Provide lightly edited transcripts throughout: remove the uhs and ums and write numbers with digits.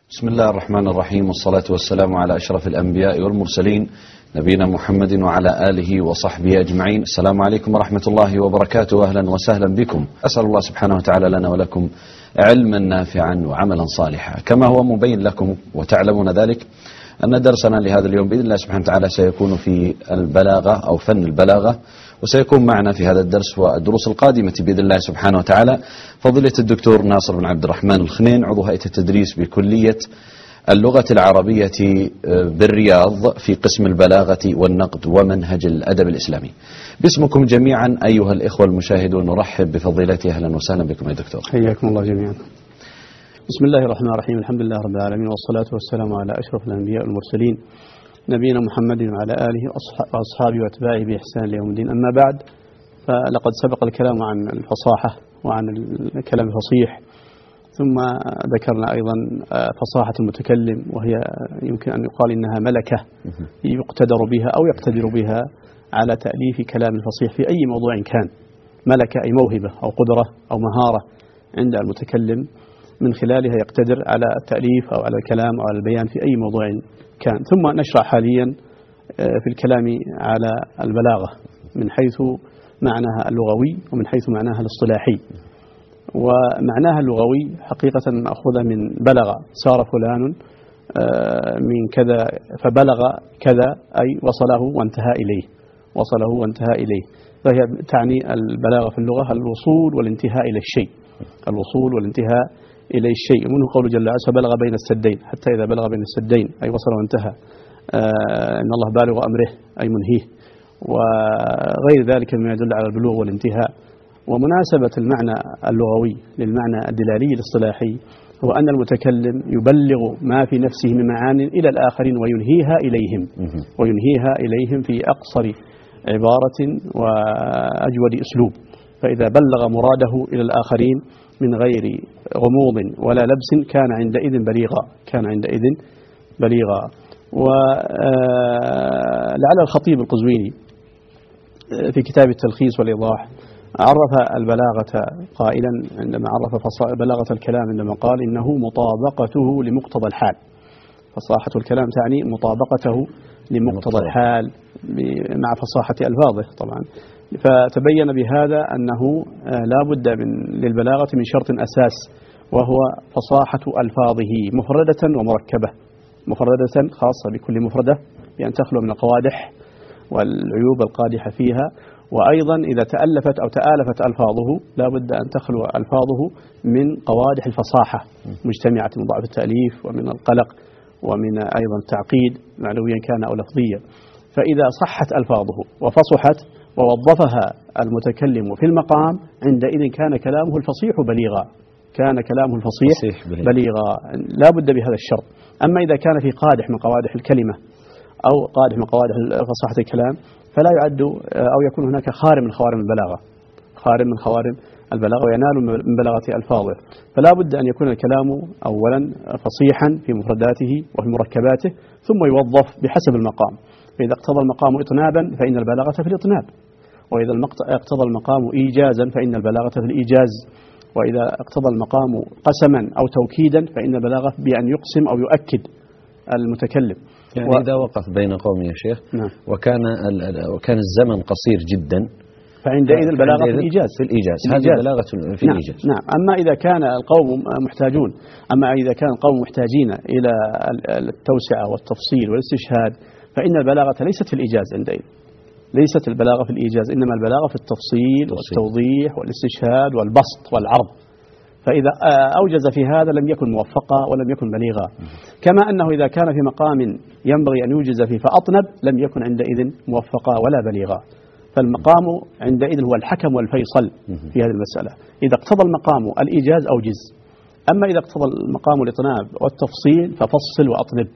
بسم الله الرحمن الرحيم، والصلاة والسلام على أشرف الأنبياء والمرسلين نبينا محمد وعلى آله وصحبه أجمعين. السلام عليكم ورحمة الله وبركاته، أهلا وسهلا بكم. أسأل الله سبحانه وتعالى لنا ولكم علما نافعا وعملا صالحا، كما هو مبين لكم وتعلمون ذلك أن درسنا لهذا اليوم بإذن الله سبحانه وتعالى سيكون في البلاغة أو فن البلاغة، وسيكون معنا في هذا الدرس والدروس القادمة بإذن الله سبحانه وتعالى فضيلة الدكتور ناصر بن عبد الرحمن الخنين، عضو هيئة التدريس بكلية اللغة العربية بالرياض في قسم البلاغة والنقد ومنهج الأدب الإسلامي. باسمكم جميعا أيها الإخوة المشاهدون نرحب بفضيلته، أهلا وسهلا بكم يا دكتور. حياكم الله جميعا. بسم الله الرحمن الرحيم، الحمد لله رب العالمين، والصلاة والسلام على أشرف الأنبياء والمرسلين نبينا محمد وعلى آله وأصحابه وأتباعه بإحسان ليوم الدين. أما بعد، فلقد سبق الكلام عن الفصاحة وعن الكلام الفصيح، ثم ذكرنا أيضا فصاحة المتكلم، وهي يمكن أن يقال إنها ملكة يقتدر بها أو يقتدر بها على تأليف كلام الفصيح في أي موضوع كان. ملكة أي موهبة أو قدرة أو مهارة عند المتكلم، من خلالها يقتدر على التأليف أو على الكلام أو على البيان في أي موضوع كان. ثم نشرع حاليا في الكلام على البلاغة من حيث معناها اللغوي ومن حيث معناها الاصطلاحي. ومعناها اللغوي حقيقة مأخوذة من بلغ، صار فلان من كذا فبلغ كذا، أي وصله وانتهى إليه، وصله وانتهى إليه. فهي تعني البلاغة في اللغة الوصول والانتهاء إلى الشيء، الوصول والانتهاء إلى الشيء. منه قوله جل وعلا بلغ بين السدين، حتى إذا بلغ بين السدين أي وصل وانتهى. إن الله بالغ أمره أي منهيه، وغير ذلك مما يدل على البلوغ والانتهاء. ومناسبة المعنى اللغوي للمعنى الدلالي الاصطلاحي هو أن المتكلم يبلغ ما في نفسه من معان إلى الآخرين وينهيها إليهم في أقصر عبارة وأجود أسلوب. فإذا بلغ مراده إلى الآخرين من غير غموض ولا لبس كان عندئذ بليغا. ولعل الخطيب القزويني في كتاب التلخيص والإيضاح عرف البلاغة قائلا، عندما عرف بلاغة الكلام عندما قال إنه مطابقته لمقتضى الحال. فصاحة الكلام تعني مطابقته لمقتضى الحال مع فصاحة ألفاظه طبعا. فتبين بهذا أنه لا بد للبلاغة من شرط أساس، وهو فصاحة ألفاظه مفردة ومركبة. مفردة خاصة بكل مفردة بأن تخلو من القوادح والعيوب القادحة فيها، وأيضا إذا تألفت أو تآلفت ألفاظه لا بد أن تخلو ألفاظه من قوادح الفصاحة مجتمعة من ضعف التأليف ومن القلق ومن أيضا التعقيد معنويا كان أو لفظيا. فإذا صحت ألفاظه وفصحت ووظفها المتكلم في المقام، عندئذ كان كلامه الفصيح بليغا، بليغا. لا بد بهذا الشرط. أما إذا كان في قادح من قوادح الكلمة أو قادح من قوادح فصاحة الكلام فلا يعد أو يكون هناك خارم من خوارم البلاغة وينال من بلاغة ألفاظه. فلا بد أن يكون الكلام أولا فصيحا في مفرداته وفي مركباته، ثم يوظف بحسب المقام. فإذا اقتضى المقام إطنابا فإن البلاغة في الإطناب، وإذا اقتضى المقام إيجازا فإن البلاغة في الإيجاز، وإذا اقتضى المقام قسما أو توكيدا فإن البلاغة بأن يقسم أو يؤكد المتكلم. يعني إذا وقف بين قوم يا شيخ نعم. وكان الزمن قصير جدا فعندئذ البلاغة في الإيجاز. هذه البلاغة في الإيجاز. نعم. أما إذا كان القوم محتاجين إلى التوسعة والتفصيل والاستشهاد فإن البلاغة ليست في الإيجاز عندئذ، ليست البلاغة في الإيجاز، إنما البلاغة في التفصيل والتوضيح والاستشهاد والبسط والعرض. فإذا أوجز في هذا لم يكن موفقا ولم يكن بليغا. كما أنه إذا كان في مقام ينبغي أن يوجز فيه فأطنب لم يكن عندئذ موفقا ولا بليغا. فالمقام عندئذ هو الحكم والفيصل في هذه المسألة. إذا اقتضى المقام الإيجاز أوجز، أما إذا اقتضى المقام الإطناب والتفصيل ففصل وأطنب.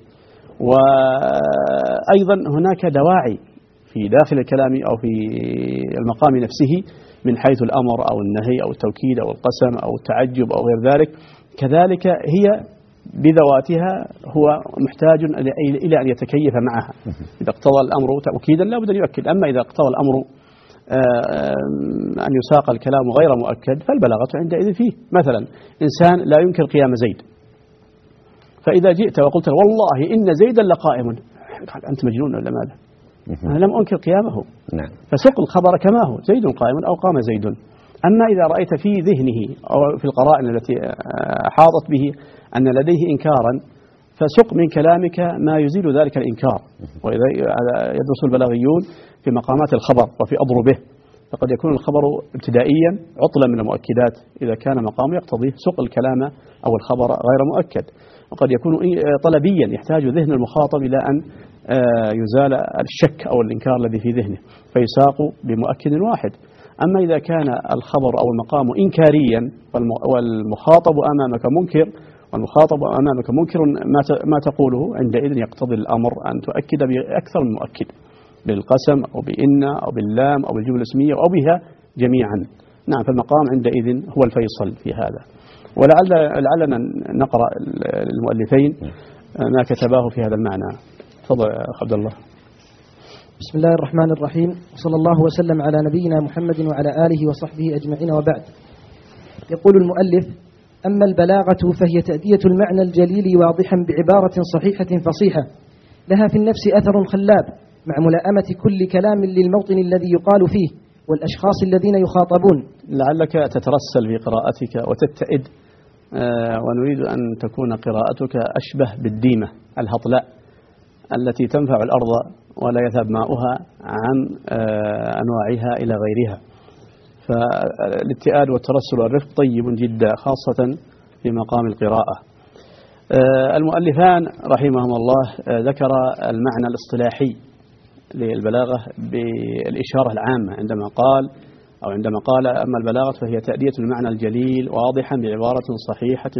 وأيضا هناك دواعي في داخل الكلام أو في المقام نفسه من حيث الأمر أو النهي أو التوكيد أو القسم أو التعجب أو غير ذلك، كذلك هي بذواتها هو محتاج إلى أن يتكيف معها. إذا اقتضى الأمر تأكيدا لا بد أن يؤكد، أما إذا اقتضى الأمر أن يساق الكلام غير مؤكد فالبلاغة عندئذ فيه. مثلا إنسان لا ينكر قيام زيد فإذا جئت وقلت والله إن زيدا لقائم، قال أنت مجنون ولا ماذا؟ أنا لم أنكر قيامه. نعم. فسق الخبر كما هو، زيد قائم أو قام زيد. أما إذا رأيت في ذهنه أو في القرائن التي حاطت به أن لديه إنكارا، فسق من كلامك ما يزيل ذلك الإنكار. وإذا يدرس البلاغيون في مقامات الخبر وفي أضربه، فقد يكون الخبر ابتدائيا عطلا من المؤكدات إذا كان مقامه يقتضيه سق الكلام أو الخبر غير مؤكد، وقد يكون طلبيا يحتاج ذهن المخاطب إلى أن يزال الشك أو الإنكار الذي في ذهنه فيساق بمؤكد واحد. أما إذا كان الخبر أو المقام إنكاريا والمخاطب أمامك منكر ما تقوله، عندئذ يقتضي الأمر أن تؤكد بأكثر من مؤكد، بالقسم أو بإن أو باللام أو بالجملة الاسمية أو بها جميعا. نعم، فالمقام عندئذ هو الفيصل في هذا. ولعلنا نقرأ المؤلفين ما كتباه في هذا المعنى. تفضل أخ عبد الله. بسم الله الرحمن الرحيم، صلى الله وسلم على نبينا محمد وعلى آله وصحبه أجمعين، وبعد. يقول المؤلف: أما البلاغة فهي تأدية المعنى الجليل واضحا بعبارة صحيحة فصيحة لها في النفس أثر خلاب، مع ملائمة كل كلام للموطن الذي يقال فيه والأشخاص الذين يخاطبون. لعلك تترسل في قراءتك وتتئد، ونريد أن تكون قراءتك أشبه بالديمة الهطلاء التي تنفع الأرض ولا يذهب ماؤها عن أنواعها إلى غيرها. فالاتئاد والترسل والرفق طيب جدا، خاصة في مقام القراءة. المؤلفان رحمهم الله ذكر المعنى الاصطلاحي للبلاغة بالإشارة العامة عندما قال أما البلاغة فهي تأدية المعنى الجليل واضحا بعبارة صحيحة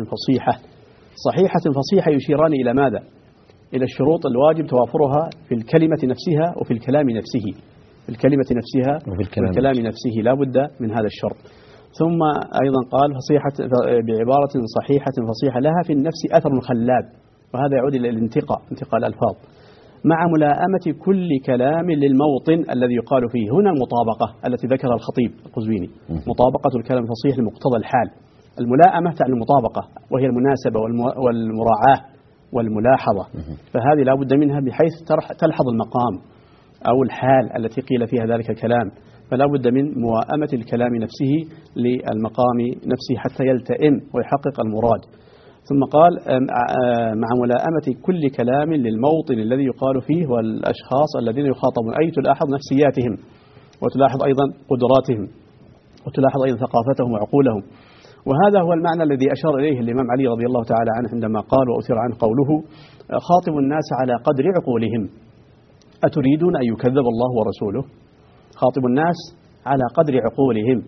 فصيحة يشيران إلى ماذا؟ إلى الشروط الواجب توافرها في الكلمة نفسها وفي الكلام نفسه. في الكلمة نفسها وفي الكلام نفسه لا بد من هذا الشرط. ثم أيضا قال بعبارة صحيحة فصيحة لها في النفس أثر خلاب، وهذا يعود إلى انتقاء الألفاظ، مع ملائمة كل كلام للموطن الذي يقال فيه. هنا المطابقة التي ذكرها الخطيب القزويني، مطابقة الكلام الفصيح لمقتضى الحال. الملائمة تعني المطابقة، وهي المناسبة والمراعاة والملاحظة، فهذه لا بد منها بحيث تلحظ المقام أو الحال التي قيل فيها ذلك الكلام، فلا بد من موائمة الكلام نفسه للمقام نفسه حتى يلتئم ويحقق المراد. ثم قال مع ملائمة كل كلام للموطن الذي يقال فيه والأشخاص الذين يخاطبون، أي تلاحظ نفسياتهم وتلاحظ أيضا قدراتهم وتلاحظ أيضا ثقافتهم وعقولهم. وهذا هو المعنى الذي أشار إليه الإمام علي رضي الله تعالى عنه عندما قال وأثر عنه قوله: خاطب الناس على قدر عقولهم، أتريدون أن يكذب الله ورسوله؟ خاطب الناس على قدر عقولهم.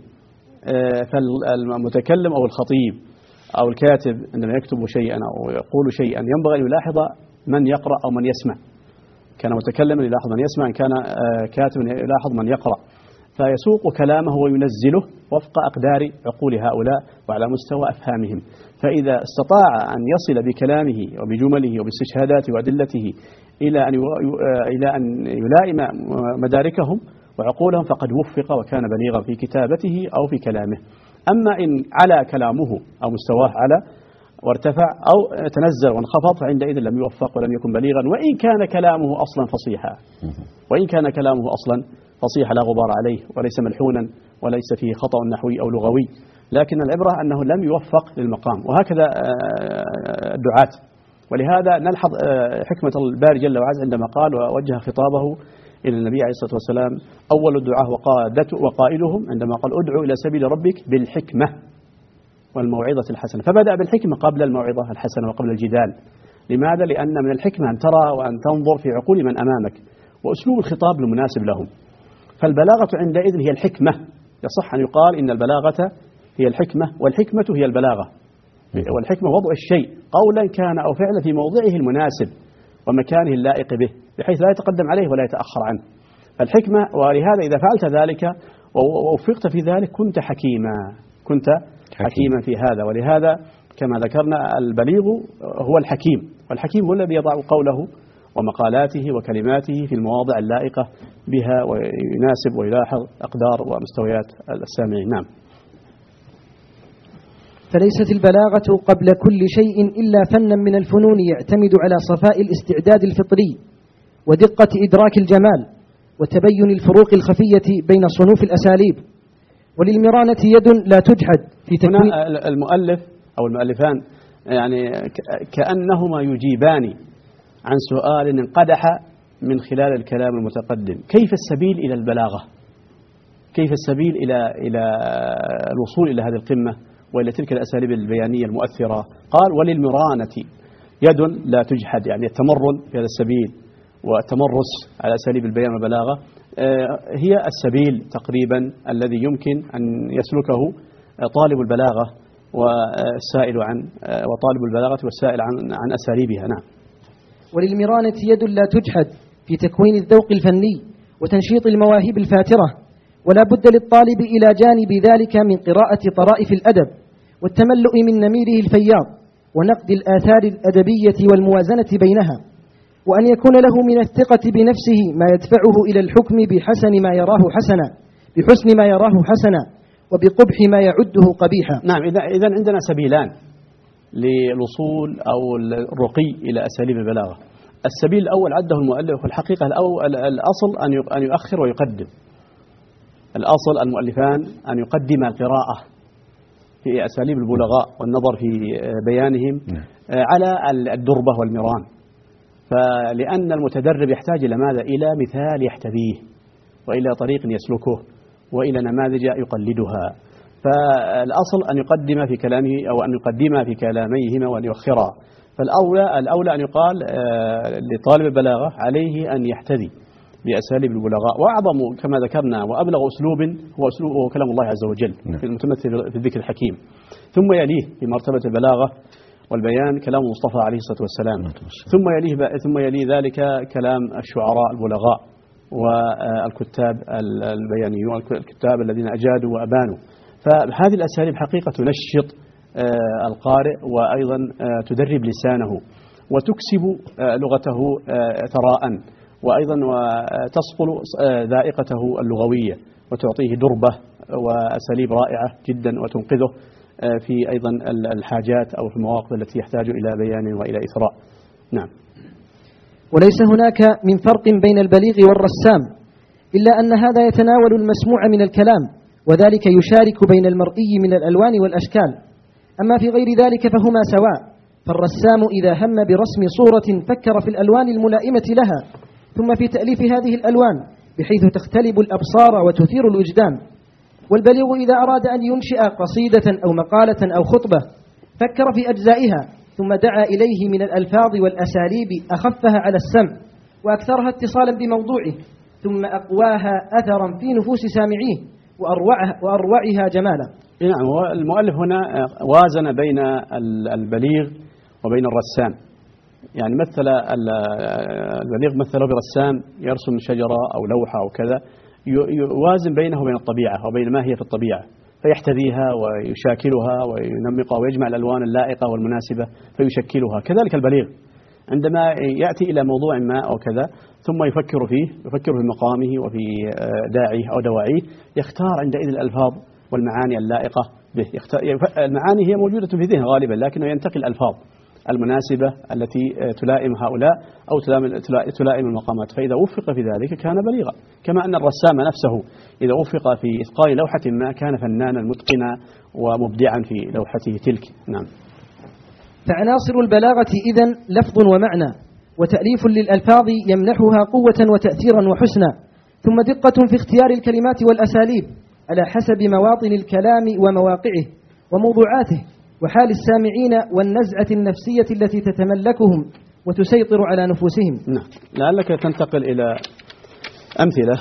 فالمتكلم أو الخطيب أو الكاتب عندما يكتب شيئا أو يقول شيئا ينبغي أن يلاحظ من يقرأ أو من يسمع. كان متكلما يلاحظ من يسمع، إن كان كاتبا يلاحظ من يقرأ، فيسوق كلامه وينزله وفق أقدار عقول هؤلاء وعلى مستوى أفهامهم. فإذا استطاع أن يصل بكلامه وبجمله وباستشهاداته وأدلته إلى أن يلائم مداركهم وعقولهم فقد وفق وكان بليغا في كتابته أو في كلامه. أما إن على كلامه أو مستواه على وارتفع أو تنزل وانخفض فعندئذ لم يوفق ولم يكن بليغا، وإن كان كلامه أصلا فصيحا لا غبار عليه وليس ملحونا وليس فيه خطأ نحوي أو لغوي، لكن العبرة أنه لم يوفق للمقام. وهكذا الدعاة. ولهذا نلحظ حكمة الباري جل وعز عندما قال ووجه خطابه إلى النبي عليه الصلاة والسلام: أول الدعاة وقائلهم عندما قال: ادعو إلى سبيل ربك بالحكمة والموعظة الحسنة، فبدأ بالحكمة قبل الموعظة الحسنة وقبل الجدال. لماذا؟ لأن من الحكمة أن ترى وأن تنظر في عقول من أمامك وأسلوب الخطاب المناسب لهم. فالبلاغة عندئذ هي الحكمة. يصح أن يقال إن البلاغة هي الحكمة والحكمة هي البلاغة. والحكمة وضع الشيء قولا كان أو فعلا في موضعه المناسب ومكانه اللائق به، بحيث لا يتقدم عليه ولا يتأخر عنه. فالحكمة، ولهذا إذا فعلت ذلك ووفقت في ذلك كنت حكيما في هذا. ولهذا كما ذكرنا البليغ هو الحكيم، والحكيم هو الذي يضع قوله ومقالاته وكلماته في المواضع اللائقة بها ويناسب ويلاحظ أقدار ومستويات السامعين. نعم. فليست البلاغة قبل كل شيء إلا فنا من الفنون يعتمد على صفاء الاستعداد الفطري ودقة إدراك الجمال وتبين الفروق الخفية بين صنوف الأساليب. وللمرانة يد لا تجحد في تكوين. المؤلف أو المؤلفان يعني كأنهما يجيبان عن سؤال انقدح من خلال الكلام المتقدم: كيف السبيل إلى البلاغة؟ كيف السبيل إلى الوصول إلى هذه القمة وإلى تلك الأساليب البيانية المؤثرة؟ قال: وللمرانة يد لا تجحد، يعني التمرن في هذا السبيل والتمرس على أساليب البيان والبلاغة هي السبيل تقريبا الذي يمكن أن يسلكه طالب البلاغة والسائل عن وطالب البلاغة والسائل عن أساليبها. نعم. وللمرانة يد لا تجحد في تكوين الذوق الفني وتنشيط المواهب الفاترة، ولا بد للطالب إلى جانب ذلك من قراءة طرائف الأدب والتملؤ من نميره الفياض ونقد الآثار الأدبية والموازنة بينها، وأن يكون له من الثقة بنفسه ما يدفعه إلى الحكم بحسن ما يراه حسنا، بحسن ما يراه حسنا، وبقبح ما يعده قبيحا. نعم. إذا عندنا سبيلان للوصول أو الرقي إلى أساليب البلاغة. السبيل الأول عده المؤلف، في الحقيقة الأصل أن يؤخر ويقدم. الأصل المؤلفان أن يقدم القراءة في أساليب البلغاء والنظر في بيانهم على الدربة والمران، فلأن المتدرب يحتاج إلى ماذا؟ إلى مثال يحتذيه، وإلى طريق يسلكه، وإلى نماذج يقلدها. فالأصل أن يقدم في كلامه أو أن يقدم في كلاميهما وأن يؤخرا. فالأولى أن يقال لطالب البلاغة عليه أن يحتذي بأساليب البلغاء، وأعظم كما ذكرنا وأبلغ أسلوب هو أسلوب كلام الله عز وجل في المتمثل في الذكر الحكيم. ثم يليه في مرتبة البلاغة والبيان كلام المصطفى عليه الصلاة والسلام، ثم يليه ذلك كلام الشعراء البلغاء والكتاب البيانيون والكتاب الذين أجادوا وأبانوا. فهذه الأساليب حقيقة تنشط القارئ، وأيضا تدرب لسانه وتكسب لغته ثراء، وأيضا وتصقل ذائقته اللغوية وتعطيه دربة وأساليب رائعة جدا، وتنقذه في أيضا الحاجات أو في المواقف التي يحتاج إلى بيان وإلى إثراء. نعم. وليس هناك من فرق بين البليغ والرسام، إلا أن هذا يتناول المسموع من الكلام، وذلك يشارك بين المرئي من الألوان والأشكال. أما في غير ذلك فهما سواء، فالرسام إذا هم برسم صورة فكر في الألوان الملائمة لها، ثم في تأليف هذه الألوان بحيث تختلب الأبصار وتثير الوجدان. والبليغ إذا أراد أن ينشئ قصيدة أو مقالة أو خطبة فكر في أجزائها، ثم دعا إليه من الألفاظ والأساليب أخفها على السمع وأكثرها اتصالا بموضوعه، ثم أقواها أثرا في نفوس سامعيه وأروعها جمالا. نعم. والمؤلف هنا وازن بين البليغ وبين الرسام، يعني مثل البليغ مثله برسام يرسم شجرة أو لوحة أو كذا، يوازن بينه وبين الطبيعة وبين ما هي في الطبيعة، فيحتذيها ويشاكلها وينمقها ويجمع الألوان اللائقة والمناسبة فيشكلها. كذلك البليغ عندما يأتي إلى موضوع ما أو كذا ثم يفكر في مقامه وفي داعيه أو دواعيه، يختار عندئذ الألفاظ والمعاني اللائقة به. المعاني هي موجودة في ذهنه غالبا، لكنه ينتقي الألفاظ المناسبة التي تلائم هؤلاء أو تلائم المقامات، فإذا وفق في ذلك كان بليغا. كما أن الرسام نفسه إذا وفق في إتقان لوحة ما كان فنانا متقنا ومبدعا في لوحته تلك. نعم. فعناصر البلاغة إذن لفظ ومعنى، وتأليف للألفاظ يمنحها قوة وتأثيرا وحسنا، ثم دقة في اختيار الكلمات والأساليب على حسب مواطن الكلام ومواقعه وموضوعاته وحال السامعين والنزعة النفسية التي تتملكهم وتسيطر على نفوسهم. نعم. لعلك تنتقل إلى أمثلة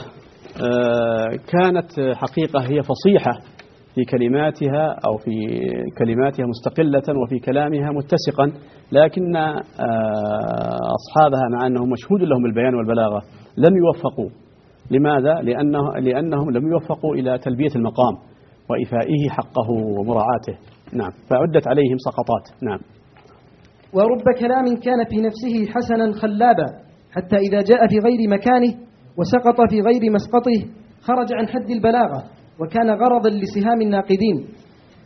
كانت حقيقة هي فصيحة في كلماتها أو في كلماتها مستقلة وفي كلامها متسقا، لكن أصحابها مع أنهم مشهود لهم بالبيان والبلاغة لم يوفقوا. لماذا؟ لأنهم لم يوفقوا إلى تلبية المقام وإيفائه حقه ومراعاته. نعم. فعدت عليهم سقطات. نعم. ورب كلام كان في نفسه حسنا خلابا، حتى إذا جاء في غير مكانه وسقط في غير مسقطه خرج عن حد البلاغة وكان غرضا لسهام الناقدين.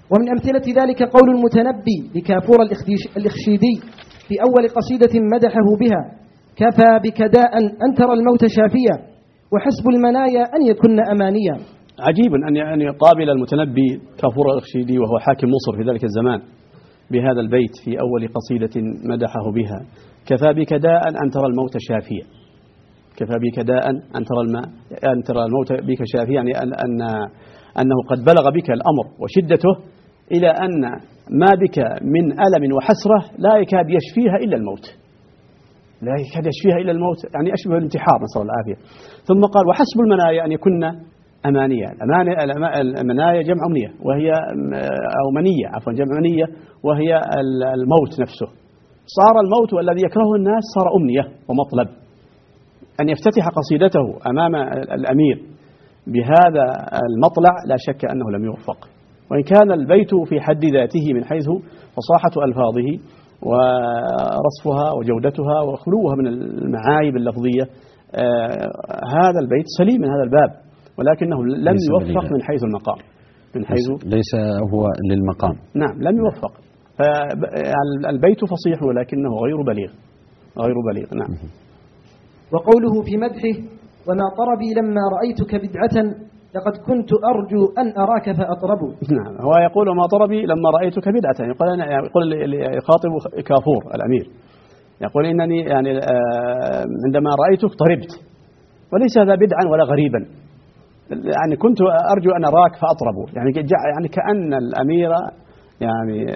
ومن أمثلة ذلك قول المتنبي لكافور الإخشيدي في أول قصيدة مدحه بها: كفى بك داء أن ترى الموت شافيا وحسب المنايا أن يكن أمانيا. عجيب أن يقابل المتنبي كافور الإخشيدي وهو حاكم مصر في ذلك الزمان بهذا البيت في أول قصيدة مدحه بها: كفى بك داء أن ترى الموت شافيا. كفى بك داء أن ترى الموت بك شافيا، يعني أنه قد بلغ بك الأمر وشدته إلى أن ما بك من ألم وحسرة لا يكاد يشفيها إلا الموت. لا يكاد يشفيها إلا الموت، يعني أشبه الانتحار، نسأل الله العافية. ثم قال: وحسب المنايا أن يكن أمانية. المنايا جمع أمنية، وهي أو منية، عفوا جمع منية، وهي الموت نفسه. صار الموت والذي يكرهه الناس صار أمنية ومطلب. أن يفتتح قصيدته أمام الأمير بهذا المطلع لا شك أنه لم يوفق، وإن كان البيت في حد ذاته من حيث فصاحة ألفاظه ورصفها وجودتها وخلوها من المعايب اللفظية، هذا البيت سليم من هذا الباب، ولكنه لم يوفق من حيث المقام، من حيث ليس هو للمقام. نعم لم يوفق. فالبيت فصيح ولكنه غير بليغ، غير بليغ. نعم. وقوله في مدحه: وما طربي لما رأيتك بدعة لقد كنت أرجو أن أراك فأطرب. نعم، هو يقول: وما طربي لما رأيتك بدعة، يقول يخاطب كافور الأمير، يقول: إنني يعني عندما رأيتك طربت، وليس هذا بدعا ولا غريبا، يعني كنت أرجو أن أراك فأطرب، يعني كأن الأمير يعني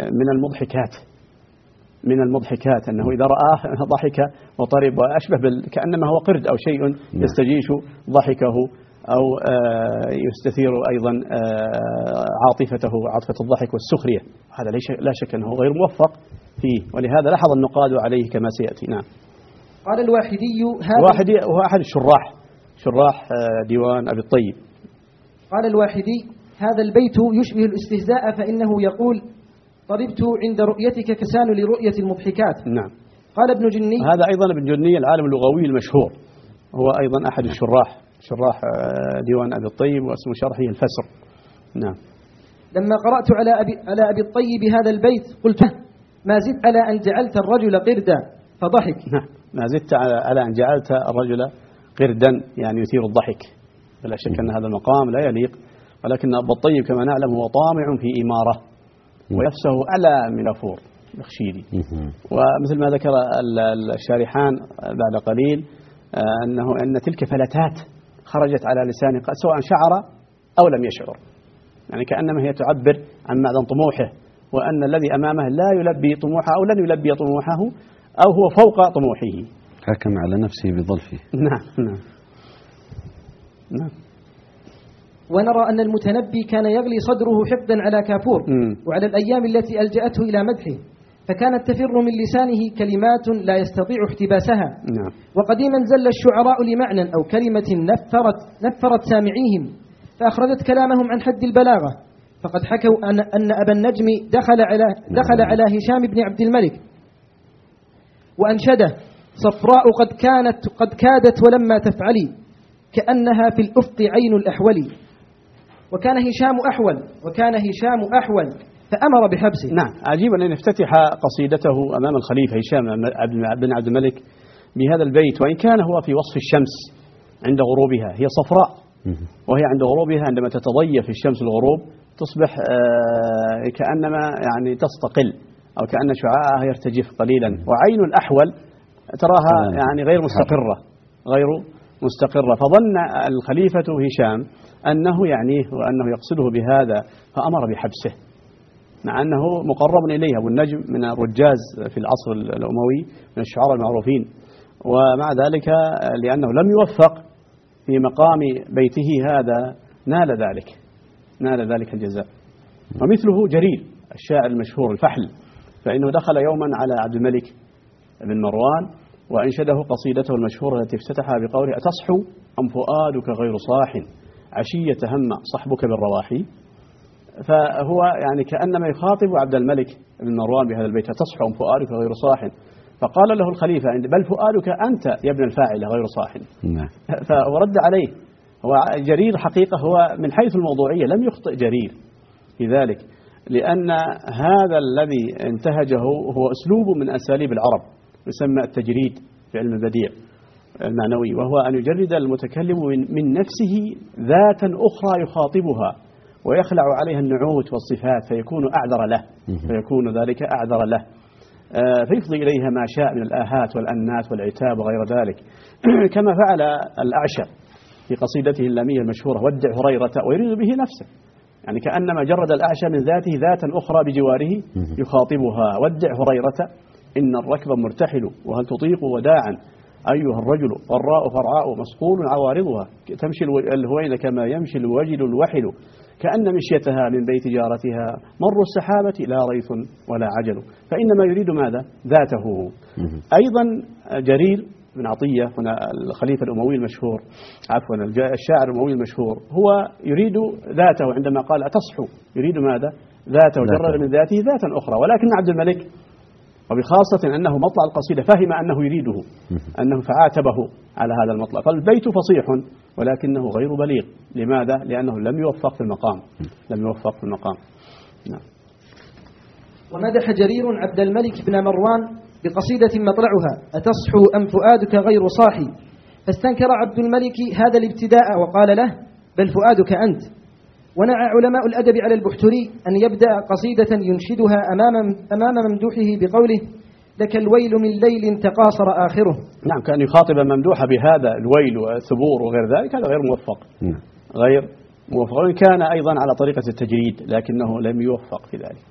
من المضحكات أنه إذا رآه ضحك وطرب، وأشبه كأنما هو قرد أو شيء يستجيش ضحكه أو يستثير أيضا عاطفته، عاطفة الضحك والسخرية. هذا لا شك أنه غير موفق فيه، ولهذا لاحظ النقاد عليه كما سيأتي. نعم. قال الواحدي هو أحد شراح ديوان أبي الطيب. قال الواحدي: هذا البيت يشبه الاستهزاء، فإنه يقول: طربت عند رؤيتك كسان لرؤية المضحكات. نعم. قال ابن جني: هذا أيضا ابن جني العالم اللغوي المشهور، هو أيضا أحد شراح ديوان أبي الطيب، واسم شرحه الفسر. نعم. لما قرأت على أبي الطيب هذا البيت قلت: ما زدت على أن جعلت الرجل قردا، فضحك. نعم، ما زدت على أن جعلت الرجل قردا، يعني يثير الضحك. بلا شك أن هذا المقام لا يليق، ولكن أبو الطيب كما نعلم هو طامع في إمارة، ونفسه أعلى من غفور الإخشيدي. ومثل ما ذكر الشارحان بعد قليل أن تلك فلتات خرجت على لسانه سواء شعر أو لم يشعر، يعني كأنما هي تعبر عن معدن طموحه، وأن الذي أمامه لا يلبي طموحه أو لن يلبي طموحه أو هو فوق طموحه. حكم على نفسه بظلفه. نعم. ونرى أن المتنبي كان يغلي صدره حقدا على كافور وعلى الأيام التي ألجأته إلى مدحه، فكانت تفر من لسانه كلمات لا يستطيع احتباسها. نعم. وقديما زل الشعراء لمعنى أو كلمة نفرت سامعيهم فأخرجت كلامهم عن حد البلاغة، فقد حكوا أن أبا النجم دخل على هشام بن عبد الملك وأنشده: صفراء قد كادت ولما تفعلي كأنها في الأفق عين الأحول. وكان هشام أحول فأمر بحبسه. نعم. عجيب أن يفتتح قصيدته أمام الخليفة هشام بن عبد الملك بهذا البيت، وإن كان هو في وصف الشمس عند غروبها، هي صفراء، وهي عند غروبها عندما تتضيف الشمس الغروب تصبح كأنما يعني تستقل، أو كأن شعاعها يرتجف قليلا، وعين الأحول تراها يعني غير مستقرة. فظن الخليفة هشام أنه يعنيه وأنه يقصده بهذا، فأمر بحبسه، مع أنه مقرب إليه. أبو النجم من الرجاز في العصر الأموي، من الشعراء المعروفين، ومع ذلك لأنه لم يوفق في مقام بيته هذا نال ذلك الجزاء. ومثله جرير الشاعر المشهور الفحل، فإنه دخل يوما على عبد الملك بن مروان وأنشده قصيدته المشهورة التي افتتحها بقوله: أتصحو أم فؤادك غير صاح عشية هم صحبك بالرواحي. فهو يعني كأنما يخاطب عبد الملك بن مروان بهذا البيت: أتصحو أم فؤادك غير صاح. فقال له الخليفة: بل فؤادك أنت يا ابن الفاعل غير صاح. فرد عليه. هو جرير حقيقة هو من حيث الموضوعية لم يخطئ جرير في ذلك، لأن هذا الذي انتهجه هو أسلوب من أساليب العرب يسمى التجريد في علم البديع المعنوي، وهو أن يجرد المتكلم من نفسه ذاتا أخرى يخاطبها ويخلع عليها النعوت والصفات فيكون أعذر له، فيكون ذلك أعذر له، فيفضي إليها ما شاء من الآهات والأنات والعتاب وغير ذلك، كما فعل الأعشى في قصيدته اللامية المشهورة ودع هريرة، ويريد به نفسه، يعني كأنما جرد الأعشى من ذاته ذاتا أخرى بجواره يخاطبها. ودع هريرة إن الركب مرتحل وهل تطيق وداعا أيها الرجل والراء فرعاء مسقول عوارضها تمشي الهوين كما يمشي الوجل الوحل كأن مشيتها من بيت جارتها مر السحابة لا ريث ولا عجل. فإنما يريد ماذا؟ ذاته. أيضا جرير بن عطية هنا الخليفة الأموي المشهور، عفوا الشاعر الأموي المشهور، هو يريد ذاته عندما قال أتصحو، يريد ماذا؟ ذاته، جرد من ذاته ذاتا أخرى. ولكن عبد الملك وبخاصة أنه مطلع القصيدة فهم أنه يريده، أنه فعاتبه على هذا المطلع. فالبيت فصيح ولكنه غير بليغ. لماذا؟ لأنه لم يوفق في المقام، لم يوفق في المقام. نعم. ومدح جرير عبد الملك بن مروان بقصيدة مطلعها أتصحو أم فؤادك غير صاحي، فاستنكر عبد الملك هذا الابتداء وقال له بل فؤادك أنت. ونعى علماء الأدب على البحتري أن يبدأ قصيدة ينشدها أمام ممدوحه بقوله لك الويل من ليل تقاصر آخره. نعم، كان يخاطب ممدوح بهذا الويل والثبور وغير ذلك، هذا غير موفق، غير موفق. وإن كان أيضا على طريقة التجريد لكنه لم يوفق في ذلك.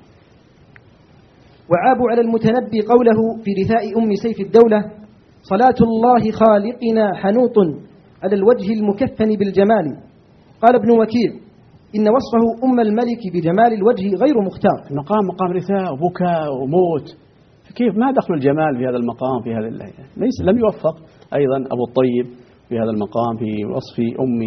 وعابوا على المتنبي قوله في رثاء أم سيف الدولة صلاة الله خالقنا حنوط على الوجه المكفن بالجمال. قال ابن وكيع إن وصفه أم الملك بجمال الوجه غير مختار. المقام مقام رثاء وبكاء وموت، كيف ما دخل الجمال في هذا المقام في هذا ليس، لم يوفق. أيضا أبو الطيب في هذا المقام في وصف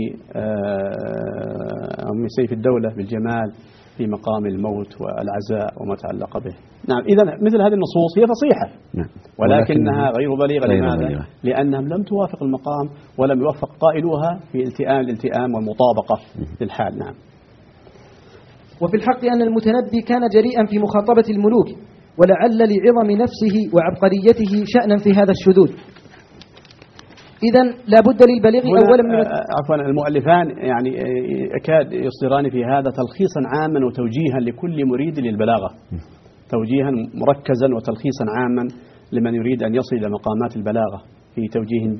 أم سيف الدولة بالجمال في مقام الموت والعزاء وما تعلق به. نعم، إذا مثل هذه النصوص هي فصيحة ولكنها غير بليغة. لماذا؟ لأنها لم توافق المقام ولم يوفق قائلوها في الالتئام والمطابقة للحال. نعم. وفي الحق أن المتنبي كان جريئا في مخاطبة الملوك، ولعل لعظم نفسه وعبقريته شأنا في هذا الشذوذ. إذن لا بد للبليغ أولا من عفوا المؤلفان يعني يكاد يصدران في هذا تلخيصا عاما وتوجيها لكل مريد للبلاغة، توجيها مركزا وتلخيصا عاما لمن يريد أن يصل إلى مقامات البلاغة في توجيه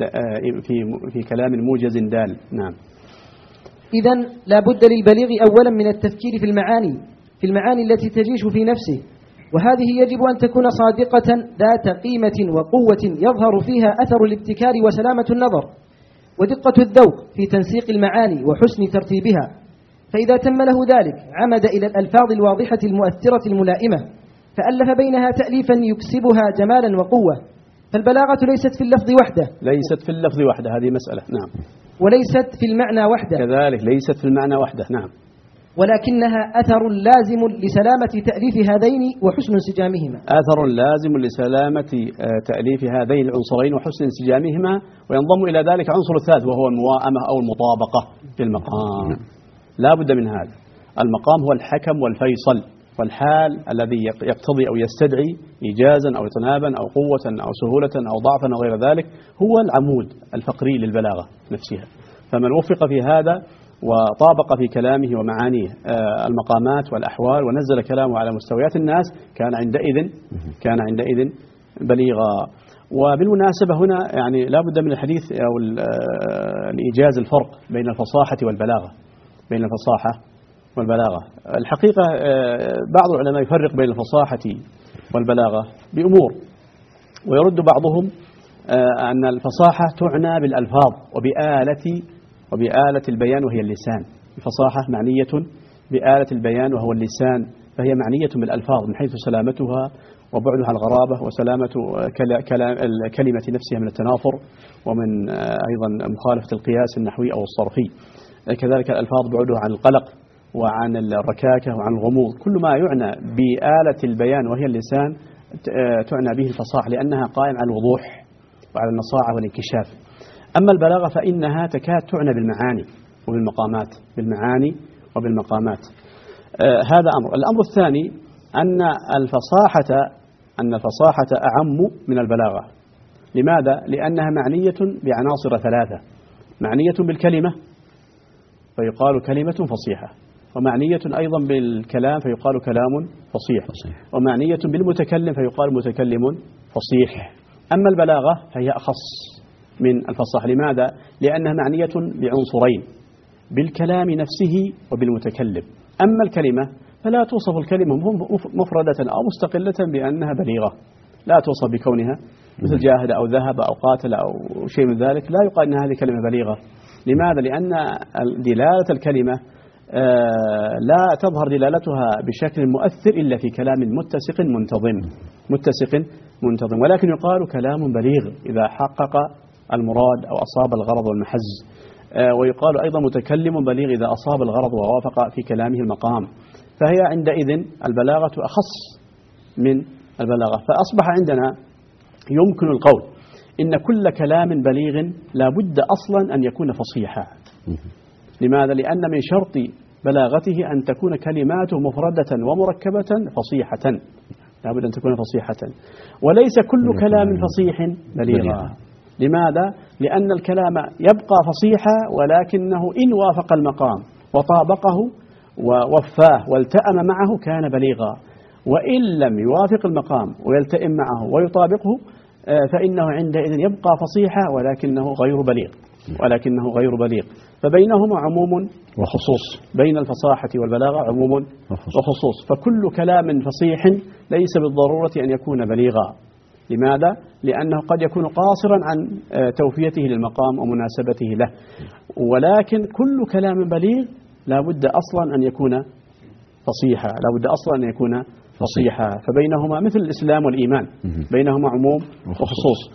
في كلام موجز دال. نعم. إذن لا بد للبليغ أولا من التفكير في المعاني التي تجيش في نفسه، وهذه يجب أن تكون صادقة ذات قيمة وقوة يظهر فيها أثر الابتكار وسلامة النظر ودقة الذوق في تنسيق المعاني وحسن ترتيبها. فإذا تم له ذلك عمد إلى الألفاظ الواضحة المؤثرة الملائمة، فألف بينها تأليفا يكسبها جمالا وقوة. فالبلاغة ليست في اللفظ وحده، ليست في اللفظ وحده، هذه مسألة. نعم. وليست في المعنى وحده، كذلك ليست في المعنى وحده. نعم. ولكنها أثر لازم لسلامة تأليف هذين وحسن انسجامهما. أثر لازم لسلامة تأليف هذين العنصرين وحسن انسجامهما، وينضم إلى ذلك عنصر الثالث وهو المواءمة أو المطابقة في المقام. لا بد من هذا. المقام هو الحكم والفيصل، والحال الذي يقتضي أو يستدعي إيجازا أو اطنابا أو قوة أو سهولة أو ضعفا أو غير ذلك هو العمود الفقري للبلاغة نفسها. فمن وفق في هذا وطابق في كلامه ومعانيه المقامات والأحوال ونزل كلامه على مستويات الناس كان عندئذ بليغا. وبالمناسبة هنا يعني لا بد من الحديث أو الإيجاز الفرق بين الفصاحة والبلاغة، بين الفصاحة والبلاغة. الحقيقة بعض العلماء يفرق بين الفصاحة والبلاغة بأمور، ويرد بعضهم أن الفصاحة تعنى بالألفاظ وبآلة البيان وهي اللسان. الفصاحة معنية بآلة البيان وهو اللسان، فهي معنية بالألفاظ من حيث سلامتها وبعدها عن الغرابة وسلامة الكلمة نفسها من التنافر ومن أيضا مخالفة القياس النحوي أو الصرفي. كذلك الألفاظ بعدها عن القلق وعن الركاكة وعن الغموض. كل ما يعنى بآلة البيان وهي اللسان تعنى به الفصاحة، لأنها قائمة على الوضوح وعلى النصاعة والانكشاف. أما البلاغة فإنها تكاد تعنى بالمعاني وبالمقامات، بالمعاني وبالمقامات. هذا أمر. الأمر الثاني أن الفصاحة أعم من البلاغة. لماذا؟ لأنها معنية بعناصر ثلاثة: معنية بالكلمة فيقال كلمة فصيحة، ومعنية أيضا بالكلام فيقال كلام فصيح، ومعنية بالمتكلم فيقال متكلم فصيح. أما البلاغة فهي أخص من الفصاحة. لماذا؟ لأنها معنية بعنصرين: بالكلام نفسه وبالمتكلم. أما الكلمة فلا توصف الكلمة مفردة أو مستقلة بأنها بليغة، لا توصف بكونها مثل جاهد أو ذهب أو قاتل أو شيء من ذلك، لا يقال أن هذه كلمة بليغة. لماذا؟ لأن دلالة الكلمة لا تظهر دلالتها بشكل مؤثر إلا في كلام متسق منتظم، ولكن يقال كلام بليغ إذا حقق المراد أو أصاب الغرض والمحز، ويقال أيضا متكلم بليغ إذا أصاب الغرض ووافق في كلامه المقام. فهي عندئذ البلاغة أخص من البلاغة. فأصبح عندنا يمكن القول إن كل كلام بليغ لا بد أصلا أن يكون فصيحا. لماذا؟ لأن من شرط بلاغته أن تكون كلماته مفردة ومركبة فصيحة، لا بد أن تكون فصيحة، وليس كل كلام فصيح بليغا. لماذا؟ لأن الكلام يبقى فصيحا ولكنه إن وافق المقام وطابقه ووفاه والتأم معه كان بليغا، وإن لم يوافق المقام ويلتئم معه ويطابقه فإنه عندئذ يبقى فصيحا ولكنه غير بليغ. فبينهما عموم وخصوص، بين الفصاحة والبلاغة عموم وخصوص. فكل كلام فصيح ليس بالضرورة أن يكون بليغا. لماذا؟ لأنه قد يكون قاصرا عن توفيته للمقام ومناسبته له، ولكن كل كلام بليغ لا بد أصلا أن يكون فصيحا. فبينهما مثل الإسلام والإيمان، بينهما عموم وخصوص.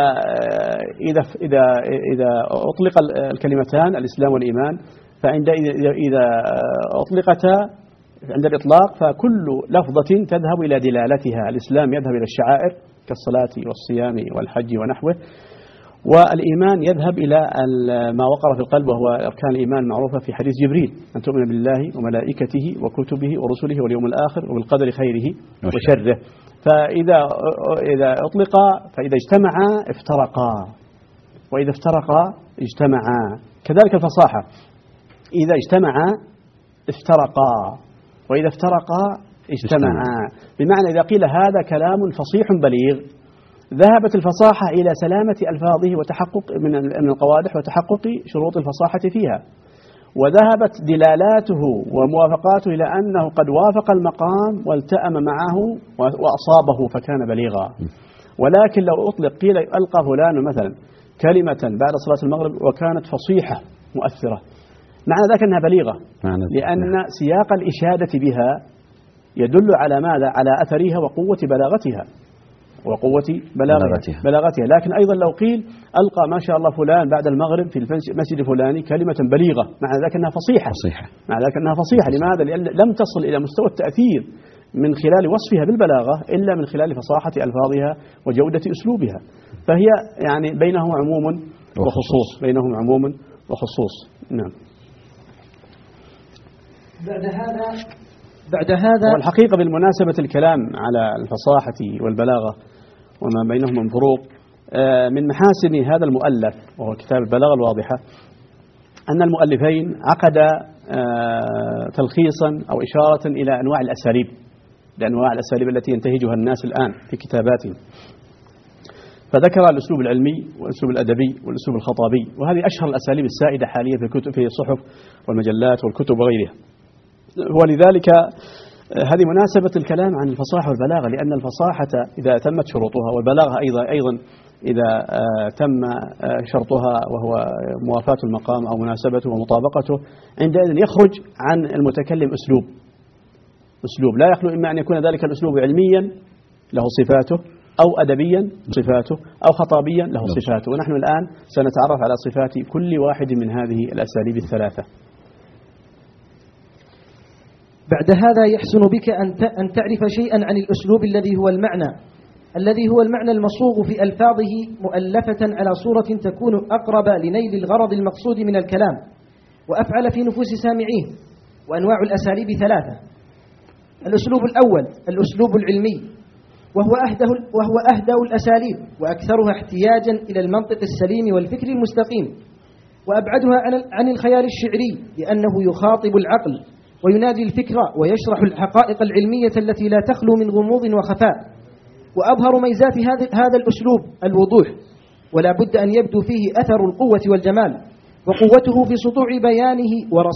فإذا أطلق الكلمتان الإسلام والإيمان إذا أطلقتا عند الإطلاق فكل لفظة تذهب إلى دلالتها. الإسلام يذهب إلى الشعائر كالصلاة والصيام والحج ونحوه، والإيمان يذهب إلى ما وقر في القلب وهو أركان الإيمان المعروفة في حديث جبريل: أن تؤمن بالله وملائكته وكتبه ورسله واليوم الآخر وبالقدر خيره وشره. فإذا أطلقا فإذا اجتمعا افترقا، وإذا افترقا اجتمعا. كذلك الفصاحة، إذا اجتمعا افترقا وإذا افترقا اجتمعا. بمعنى إذا قيل هذا كلام فصيح بليغ ذهبت الفصاحة إلى سلامة ألفاظه وتحقق من القوادح وتحقق شروط الفصاحة فيها، وذهبت دلالاته وموافقاته إلى أنه قد وافق المقام والتأم معه وأصابه فكان بليغا. ولكن لو أطلق قيل ألقى فلان مثلا كلمة بعد صلاة المغرب وكانت فصيحة مؤثرة، معنى ذلك أنها بليغة، لأن سياق الإشادة بها يدل على ماذا؟ على أثرها وقوة بلاغتها بلاغتها. لكن أيضا لو قيل ألقى ما شاء الله فلان بعد المغرب في المسجد الفلاني كلمة بليغة، معنى ذلك أنها فصيحة. لماذا؟ لأن لم تصل إلى مستوى التأثير من خلال وصفها بالبلاغة إلا من خلال فصاحة ألفاظها وجودة أسلوبها. فهي يعني بينهم عموم وخصوص. نعم. بعد هذا والحقيقة بالمناسبة الكلام على الفصاحة والبلاغة وما بينهم من فروق، من محاسن هذا المؤلف وهو كتاب البلاغة الواضحة أن المؤلفين عقدا تلخيصا أو إشارة إلى أنواع الأساليب التي ينتهجها الناس الآن في كتاباتهم. فذكر الأسلوب العلمي والأسلوب الأدبي والأسلوب الخطابي، وهذه أشهر الأساليب السائدة حاليا في الصحف والمجلات والكتب وغيرها. ولذلك هذه مناسبة الكلام عن الفصاحة والبلاغة، لأن الفصاحة إذا تمت شروطها والبلاغة أيضا إذا تم شرطها وهو موافاة المقام أو مناسبته ومطابقته، عندئذ يخرج عن المتكلم أسلوب لا يخلو إما أن يكون ذلك الأسلوب علميا له صفاته، أو أدبيا صفاته، أو خطابيا له صفاته. ونحن الآن سنتعرف على صفات كل واحد من هذه الأساليب الثلاثة. بعد هذا يحسن بك أن تعرف شيئا عن الأسلوب الذي هو المعنى المصوغ في ألفاظه مؤلفة على صورة تكون أقرب لنيل الغرض المقصود من الكلام وأفعل في نفوس سامعيه. وأنواع الأساليب ثلاثة. الأسلوب الأول الأسلوب العلمي، وهو أهدأ الأساليب وأكثرها احتياجا إلى المنطق السليم والفكر المستقيم، وأبعدها عن الخيال الشعري، لأنه يخاطب العقل وينادي الفكر ويشرح الحقائق العلمية التي لا تخلو من غموض وخفاء. وأظهر ميزات هذا الأسلوب الوضوح، ولا بد أن يبدو فيه أثر القوة والجمال، وقوته في سطوع بيانه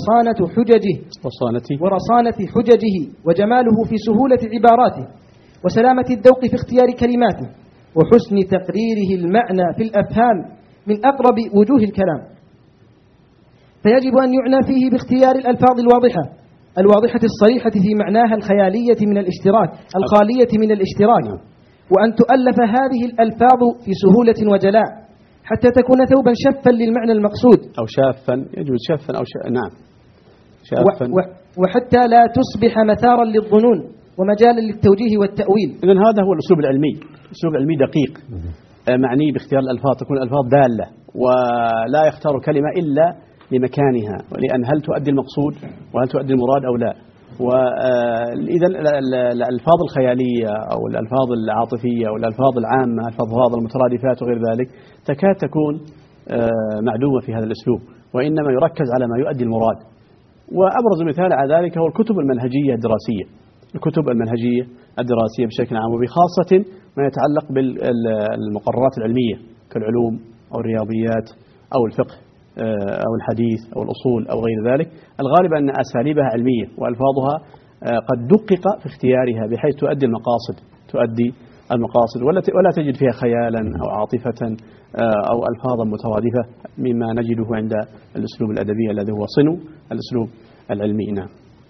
ورصانة حججه، وجماله في سهولة عباراته، وسلامة الذوق في اختيار كلماته، وحسن تقريره المعنى في الأفهام من أقرب وجوه الكلام. فيجب أن يعنى فيه باختيار الألفاظ الواضحة الصريحة في معناها الخيالية من الاشتراك الخالية من الاشتراك، وأن تؤلف هذه الألفاظ في سهولة وجلاء حتى تكون ثوبا شفا للمعنى المقصود، أو شافا، يجوز شفا أو نعم شافا، وحتى لا تصبح مثارا للظنون ومجالا للتوجيه والتأويل. إذن هذا هو الأسلوب العلمي، الأسلوب العلمي دقيق معني باختيار الألفاظ، تكون الألفاظ دالة ولا يختار كلمة إلا لمكانها، لأن هل تؤدي المقصود وهل تؤدي المراد أو لا. وإذا الألفاظ الخيالية أو الألفاظ العاطفية أو الألفاظ العامة، الألفاظ المترادفات وغير ذلك، تكاد تكون معدومة في هذا الأسلوب، وإنما يركز على ما يؤدي المراد. وأبرز مثال على ذلك هو الكتب المنهجية الدراسية، الكتب المنهجية الدراسية بشكل عام، وبخاصة ما يتعلق بالمقررات العلمية كالعلوم أو الرياضيات أو الفقه أو الحديث أو الأصول أو غير ذلك. الغالب أن أساليبها علمية وألفاظها قد دقق في اختيارها بحيث تؤدي المقاصد ولا تجد فيها خيالا أو عاطفة أو ألفاظا مترادفة مما نجده عند الأسلوب الأدبي الذي هو صنو الأسلوب العلمي. نعم.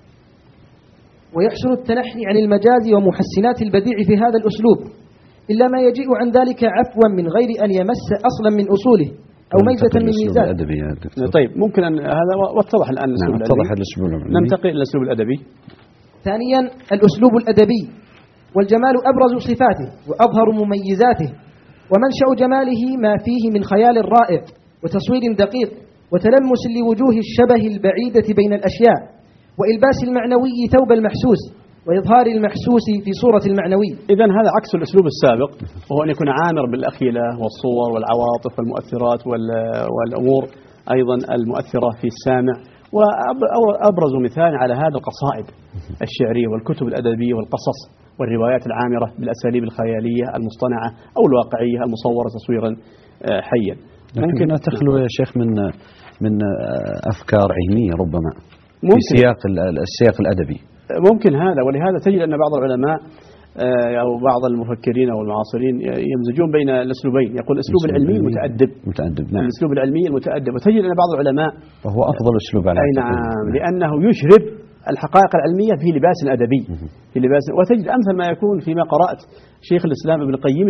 ويحسن التنحي عن المجاز ومحسنات البديع في هذا الأسلوب، إلا ما يجيء عن ذلك عفوا من غير أن يمس أصلا من أصوله أو ميزة من ميزان. طيب، ممكن أن هذا واتضح الآن الأسلوب الأدبي. ننتقل إلى الأسلوب الأدبي. ثانيا الأسلوب الأدبي، والجمال أبرز صفاته وأظهر مميزاته، ومنشأ جماله ما فيه من خيال رائع وتصوير دقيق وتلمس لوجوه الشبه البعيدة بين الأشياء، وإلباس المعنوي ثوب المحسوس وإظهار المحسوس في صورة المعنوي. إذن هذا عكس الأسلوب السابق، وهو أن يكون عامر بالأخيلة والصور والعواطف والمؤثرات والأمور أيضا المؤثرة في السامع. وأبرز مثال على هذا القصائد الشعرية والكتب الأدبية والقصص والروايات العامرة بالأساليب الخيالية المصطنعة أو الواقعية المصورة تصويرا حيا. ممكن لا تخلو يا شيخ من أفكار علمية ربما في السياق الأدبي. ممكن هذا، ولهذا تجد أن بعض العلماء أو بعض المفكرين أو المعاصرين يمزجون بين الأسلوبين، يقول الأسلوب العلمي المتأدب. نعم. الأسلوب العلمي المتأدب، وتجد أن بعض العلماء وهو أفضل أسلوب على نعم، لأنه يشرب الحقائق العلمية في لباس أدبي، وتجد أمثل ما يكون فيما قرأت شيخ الإسلام ابن القيم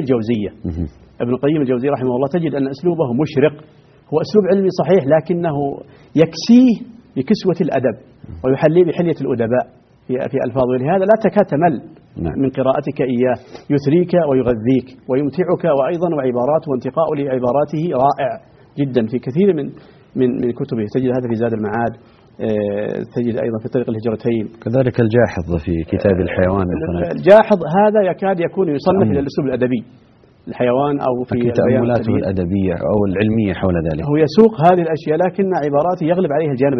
الجوزية رحمه الله، تجد أن أسلوبه مشرق، هو أسلوب علمي صحيح لكنه يكسيه بكسوة الأدب ويحليه بحلية الأدباء في ألفاظه، ولهذا لا تكاد تمل من قراءتك إياه، يثريك ويغذيك ويمتعك، وأيضا وعباراته وانتقاء لعباراته رائع جدا في كثير من كتبه. تجد هذا في زاد المعاد، تجد أيضا في طريق الهجرتين، كذلك الجاحظ في كتاب الحيوان. الجاحظ هذا يكاد يكون يصنف إلى الأسلوب الأدبي، الحيوان أو في تأملاته الأدبية أو العلمية حول ذلك. هو يسوق هذه الأشياء لكن عباراته يغلب عليها الجانب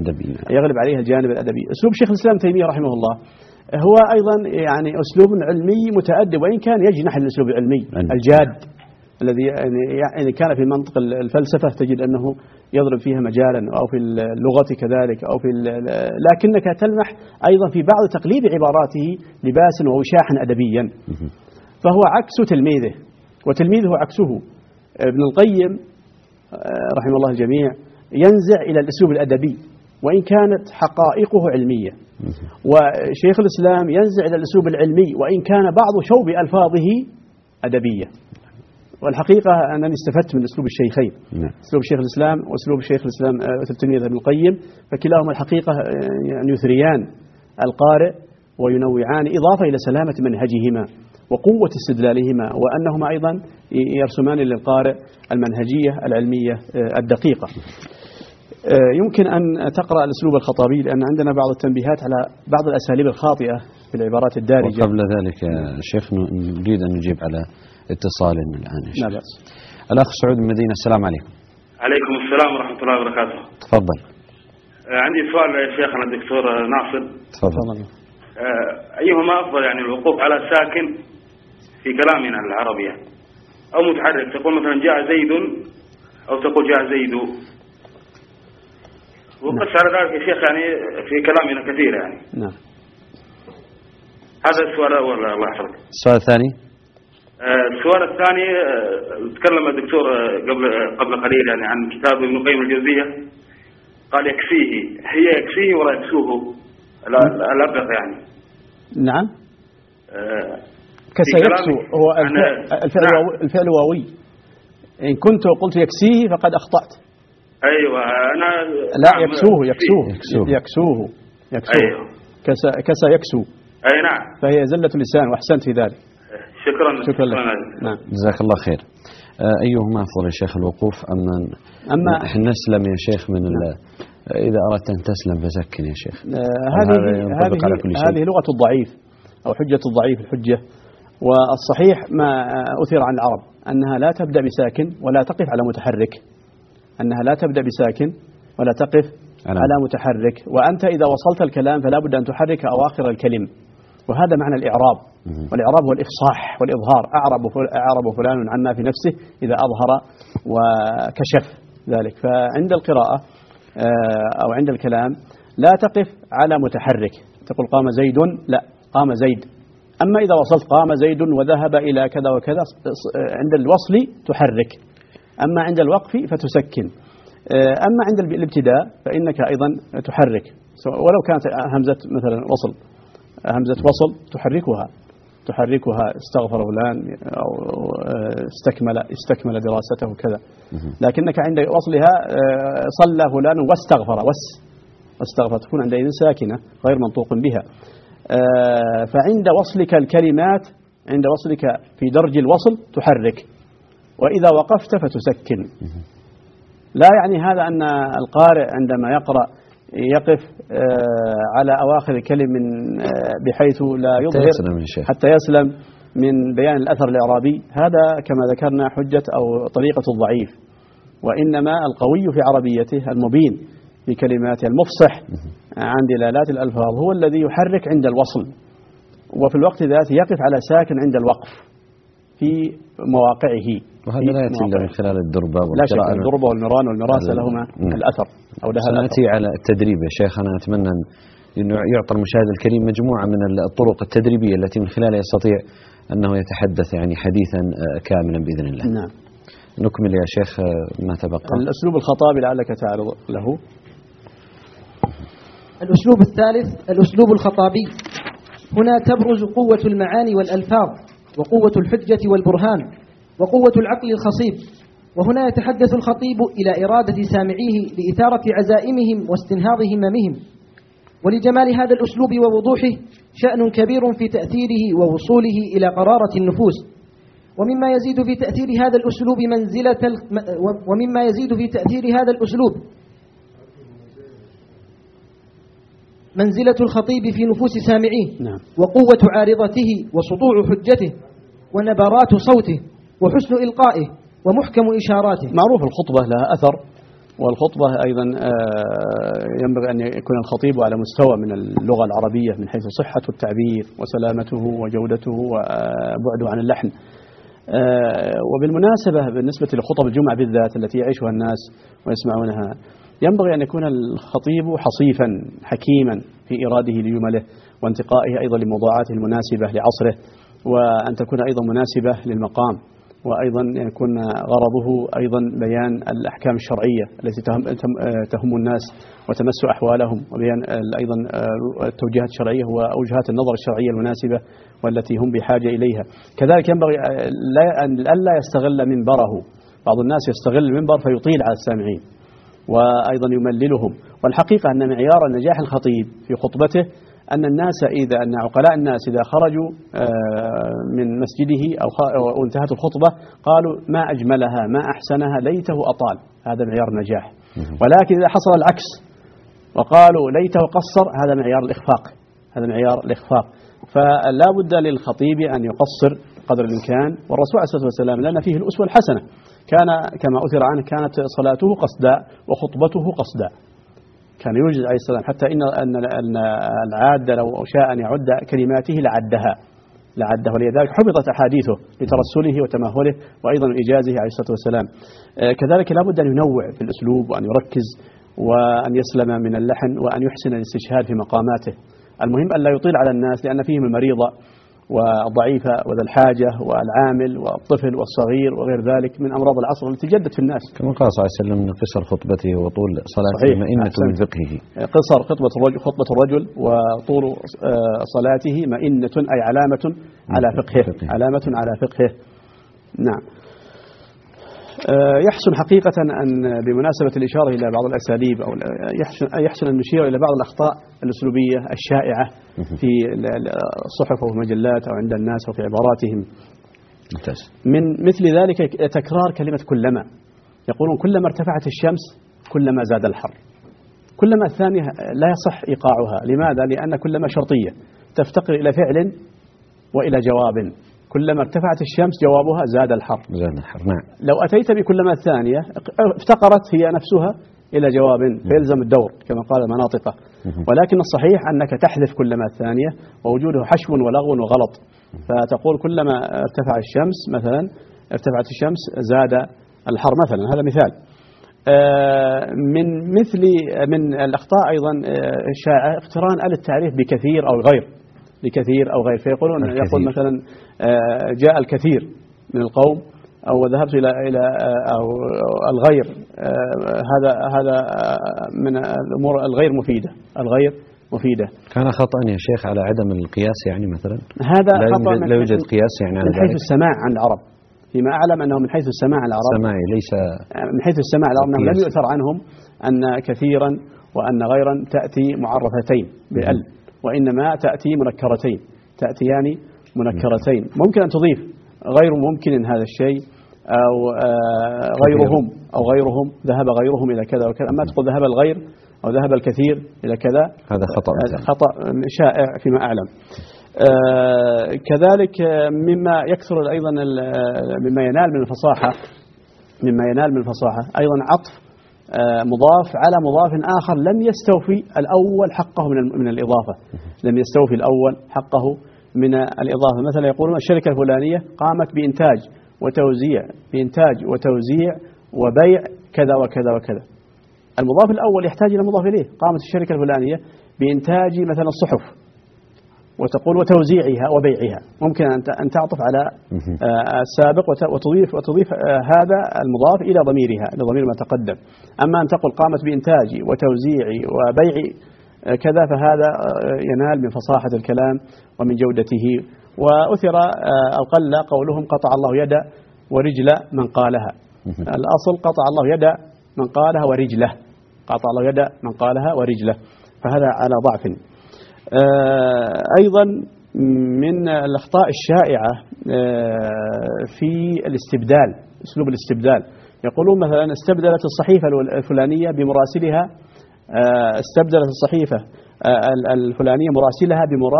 الأدبي. أسلوب شيخ الإسلام تيمية رحمه الله هو أيضا يعني أسلوب علمي متأدب، وإن كان يجنح الأسلوب العلمي الجاد الذي يعني كان في منطق الفلسفة تجد أنه يضرب فيها مجالا، أو في اللغة كذلك، أو في لكنك تلمح أيضا في بعض تقليد عباراته لباسا ووشاحا أدبيا، فهو عكس تلميذه وتلميذه عكسه. ابن القيم رحمه الله الجميع ينزع إلى الأسلوب الأدبي وإن كانت حقائقه علمية، وشيخ الإسلام ينزع إلى الأسلوب العلمي وإن كان بعض شوب ألفاظه أدبية. والحقيقة أنني استفدت من أسلوب الشيخين، أسلوب شيخ الإسلام وأسلوب شيخ الإسلام تلميذه ابن القيم، فكلاهما الحقيقة يثريان القارئ وينوعان، إضافة إلى سلامة منهجهما وقوة استدلالهما، وأنهما أيضا يرسمان للقارئ المنهجية العلمية الدقيقة. يمكن أن تقرأ الأسلوب الخطابي، لأن عندنا بعض التنبيهات على بعض الأساليب الخاطئة في العبارات الدارجة. وقبل ذلك يا شيخ نريد أن نجيب على اتصال الآن. لا بأس. الأخ سعود من المدينة، السلام عليكم. عليكم السلام ورحمة الله وبركاته. تفضل. عندي سؤال يا شيخنا الدكتور ناصر. تفضل. أيهما أفضل، يعني الوقوف على ساكن في كلامنا العربية أو متحرك؟ تقول مثلا جاء زيد أو تقول جاء زيد، وقس على ذلك يا شيخ يعني في كلامنا كثير يعني. نعم. هذا السؤال الأول، الله يحفظك. السؤال الثاني. السؤال الثاني، تكلم الدكتور قبل قليل يعني عن كتاب ابن قيم الجوزية، قال يكفيه، هي يكفيه ولا يكسوه الأبلغ يعني. نعم. كسى يكسو هو الفعل واوي. إن كنت قلت يكسيه فقد أخطأت. أيوة أنا لا، يكسوه. أيوة. كسى يكسو. أي نعم. فهي زلة اللسان، وأحسنت في ذلك. شكرا لك. نعم. جزاك الله خير. أيهما أفضل يا شيخ، الوقوف أما نسلم يا شيخ من إذا أردت أن تسلم فسكن يا شيخ. هذه لغة الضعيف أو حجة الضعيف الحجة. والصحيح ما أثر عن العرب أنها لا تبدأ بساكن ولا تقف على متحرك، أنها لا تبدأ بساكن ولا تقف على متحرك. وأنت إذا وصلت الكلام فلا بد أن تحرك أواخر الكلم، وهذا معنى الإعراب. والإعراب هو الإفصاح والإظهار. أعرب فلان عما في نفسه إذا أظهر وكشف ذلك. فعند القراءة أو عند الكلام لا تقف على متحرك، تقول قام زيد، لا، قام زيد. أما إذا وصلت قام زيد وذهب إلى كذا وكذا، عند الوصل تحرك، أما عند الوقف فتسكن. أما عند الابتداء فإنك أيضا تحرك، ولو كانت همزة مثلا وصل، همزة وصل تحركها استغفر فلان أو استكمل دراسته كذا. لكنك عند وصلها صلى فلان واستغفر تكون عندئذ ساكنة غير منطوق بها. فعند وصلك الكلمات، عند وصلك في درج الوصل تحرك، وإذا وقفت فتسكن. لا يعني هذا أن القارئ عندما يقرأ يقف على أواخر الكلم بحيث لا يظهر حتى يسلم من بيان الأثر الإعرابي. هذا كما ذكرنا حجة أو طريقة الضعيف، وإنما القوي في عربيته المبين في كلماته المفصح عن دلالات الألفاظ هو الذي يحرك عند الوصل، وفي الوقت ذاته يقف على ساكن عند الوقف في مواقعه. وهذا لا يأتي إلا من خلال الدربة والقراءة. لا شك، الدربة والمران والمراسة لهما الأثر أو لها الأثر. سنأتي على التدريب يا شيخ. أنا أتمنى أنه يعطى المشاهد الكريم مجموعة من الطرق التدريبية التي من خلالها يستطيع أنه يتحدث يعني حديثا كاملا بإذن الله. نعم. نكمل يا شيخ ما تبقى. الأسلوب الخطابي لعلك تعرض له. الأسلوب الثالث الأسلوب الخطابي. هنا تبرز قوة المعاني والألفاظ، وقوة الحجة والبرهان، وقوة العقل الخصيب. وهنا يتحدث الخطيب إلى إرادة سامعيه لإثارة عزائمهم واستنهاض هممهم. ولجمال هذا الأسلوب ووضوحه شأن كبير في تأثيره ووصوله إلى قرارة النفوس. ومما يزيد في تأثير هذا الأسلوب منزلة الخطيب في نفوس سامعيه. نعم. وقوة عارضته وسطوع حجته ونبرات صوته وحسن إلقائه ومحكم إشاراته. معروف الخطبة لها أثر، والخطبة أيضا ينبغي أن يكون الخطيب على مستوى من اللغة العربية من حيث صحة التعبير وسلامته وجودته وبعده عن اللحن. وبالمناسبة بالنسبة لخطب الجمعة بالذات التي يعيشها الناس ويسمعونها، ينبغي أن يكون الخطيب حصيفا حكيما في إراده لجمله وانتقائه أيضا لموضوعاته المناسبة لعصره، وأن تكون أيضا مناسبة للمقام، وأيضا يكون غرضه أيضا بيان الأحكام الشرعية التي تهم الناس وتمس أحوالهم، وبيان أيضا التوجيهات الشرعية وأوجهات النظر الشرعية المناسبة والتي هم بحاجة إليها. كذلك ينبغي ألا يستغل منبره. بعض الناس يستغل المنبر فيطيل على السامعين وأيضا يمللهم. والحقيقة أن معيار نجاح الخطيب في خطبته أن الناس أن عقلاء الناس إذا خرجوا من مسجده أو انتهت الخطبة قالوا ما أجملها ما أحسنها ليته أطال، هذا معيار النجاح. ولكن إذا حصل العكس وقالوا ليته قصر، هذا معيار الإخفاق، هذا معيار الإخفاق. فلا بد للخطيب أن يقصر قدر الإمكان. والرسول عليه الصلاة والسلام لنا فيه الأسوة الحسنة، كان كما أثر عنه كانت صلاته قصدا وخطبته قصدا، كان يوجد عليه السلام حتى أن العاد لو شاء أن يعد كلماته لعدها، ولذلك حفظت أحاديثه لترسله وتمهله وأيضا إجازه عليه الصلاة والسلام. كذلك لا بد أن ينوع في الأسلوب وأن يركز وأن يسلم من اللحن وأن يحسن الاستشهاد في مقاماته. المهم أن لا يطيل على الناس، لأن فيهم المريضة والضعيفة وذا الحاجة والعامل والطفل والصغير وغير ذلك من أمراض العصر التي جدت في الناس. كما قال صلى الله عليه وسلم: قصر خطبته وطول صلاته مئنة من فقهه. قصر خطبة الرجل وطول صلاته مئنة، أي علامة على فقهه، علامة على فقهه. نعم. يحسن حقيقة أن بمناسبة الإشارة إلى بعض الأساليب أو يحسن أن نشير إلى بعض الأخطاء الأسلوبية الشائعة في الصحف أو المجلات أو عند الناس وفي عباراتهم. من مثل ذلك تكرار كلمة كلما. يقولون كلما ارتفعت الشمس كلما زاد الحر. كلما الثانية لا يصح إيقاعها. لماذا؟ لأن كلما شرطية تفتقر إلى فعل وإلى جواب. كلما ارتفعت الشمس جوابها زاد الحر. نعم. لو أتيت بكلما الثانية افتقرت هي نفسها إلى جواب فيلزم الدور كما قال المناطقة. ولكن الصحيح أنك تحذف كلما الثانية ووجوده حشو ولغو وغلط. فتقول كلما ارتفع الشمس مثلا ارتفعت الشمس زاد الحر مثلا، هذا مثال. من الأخطاء أيضا الشائعة اقتران التعريف بكثير أو غير، بكثير أو غير. فيقولون يقول مثلا جاء الكثير من القوم أو ذهبت إلى أو الغير. هذا من الأمور الغير مفيدة، الغير مفيدة. كان خطأ يا شيخ على عدم القياس يعني مثلا؟ هذا خطأ لا يوجد قياس يعني على من حيث السماع عن العرب. فيما أعلم أنه من حيث السماع عن العرب، سماعي ليس من حيث السماع العرب أنه لم يؤثر عنهم أن كثيرا وأن غيرا تأتي معرفتين بأل، وإنما تأتي منكرتين، تأتيان منكرتين. ممكن أن تضيف غير ممكن هذا الشيء أو غيرهم ذهب غيرهم إلى كذا وكذا. أما تقول ذهب الغير أو ذهب الكثير إلى كذا، هذا خطأ شائع فيما أعلم. كذلك مما يكثر أيضا مما ينال من الفصاحة أيضا عطف مضاف على مضاف آخر لم يستوفي الأول حقه من الإضافة، لم يستوفي الأول حقه من الإضافة. مثلا يقولون الشركة الفلانية قامت بإنتاج وتوزيع وبيع كذا وكذا وكذا. المضاف الأول يحتاج إلى مضاف إليه. قامت الشركة الفلانية بإنتاج مثلا الصحف، وتقول وتوزيعها وبيعها. ممكن أن تعطف على السابق وتضيف هذا المضاف إلى ضميرها، إلى ضمير ما تقدم. أما أن تقول قامت بإنتاج وتوزيع وبيع كذا، فهذا ينال من فصاحة الكلام ومن جودته. وأثر أو قل قولهم قطع الله يد ورجل من قالها. الأصل قطع الله يد من قالها ورجله، قطع الله يد من قالها ورجله، فهذا على ضعف. أيضا من الأخطاء الشائعة في الاستبدال، أسلوب الاستبدال. يقولون مثلا استبدلت الصحيفة الفلانية بمراسلها، استبدلت الصحيفة الفلانية مراسلها